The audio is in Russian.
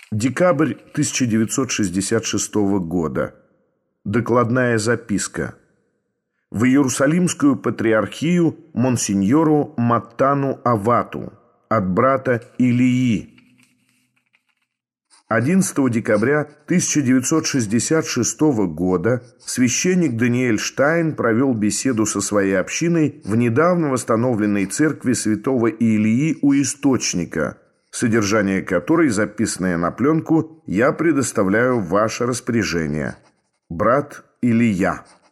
Декабрь 1966 года. Докладная записка. В Иерусалимскую патриархию монсеньору Маттану Авату от брата Илии. 11 декабря 1966 года священник Даниэль Штайн провел беседу со своей общиной в недавно восстановленной церкви святого Илии у Источника, содержание которой, записанное на пленку, я предоставляю в ваше распоряжение. Брат Илия.